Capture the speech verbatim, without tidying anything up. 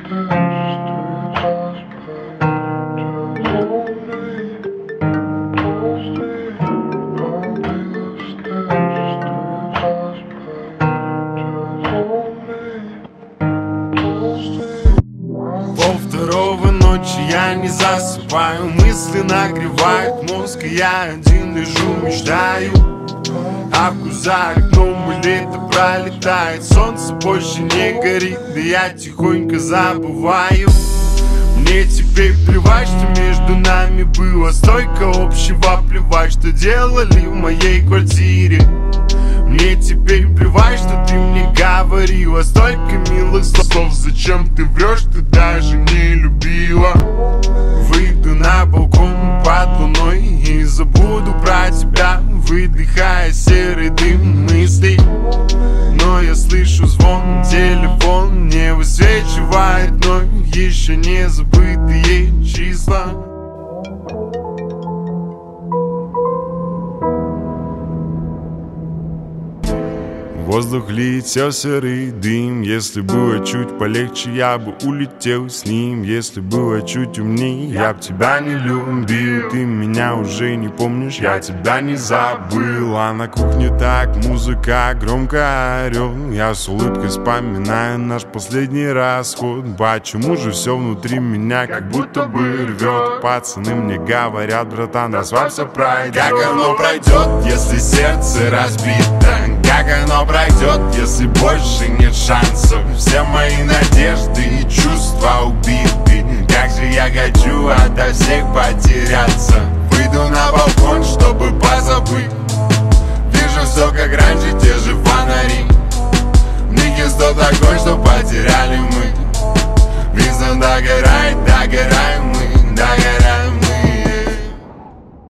Полвторого ночи я не засыпаю, мысли нагревают мозг, и я один лежу, мечтаю. А за окном лето пролетает, солнце больше не горит, да я тихонько забываю. Мне теперь плевать, что между нами было столько общего, плевать, что делали в моей квартире. Мне теперь плевать, что ты мне говорила столько милых слов. Зачем ты врешь, ты даже не любила. Выйду на балкон под луной и забуду про тебя, выдыхая серый дым мыслей. Но я слышу звон, телефон мне высвечивает вновь еще не забытые числа. В воздух летел серый дым. Если было чуть полегче, я бы улетел с ним. Если было чуть умнее, я б тебя не любил. Ты меня уже не помнишь, я тебя не забыл. А на кухне так музыка громко орёт. Я с улыбкой вспоминаю наш последний расход. Почему же все внутри меня как будто бы рвет? Пацаны мне говорят: братан, расслабься, пройдет. Как оно пройдет, если сердце разбито? Как оно пройдет, если больше нет шансов? Все мои надежды и чувства убиты. Как же я хочу ото всех потеряться. Выйду на балкон, чтобы позабыть. Вижу все как раньше, те же фонари. В них есть тот огонь, что потеряли мы. Визнан догорает.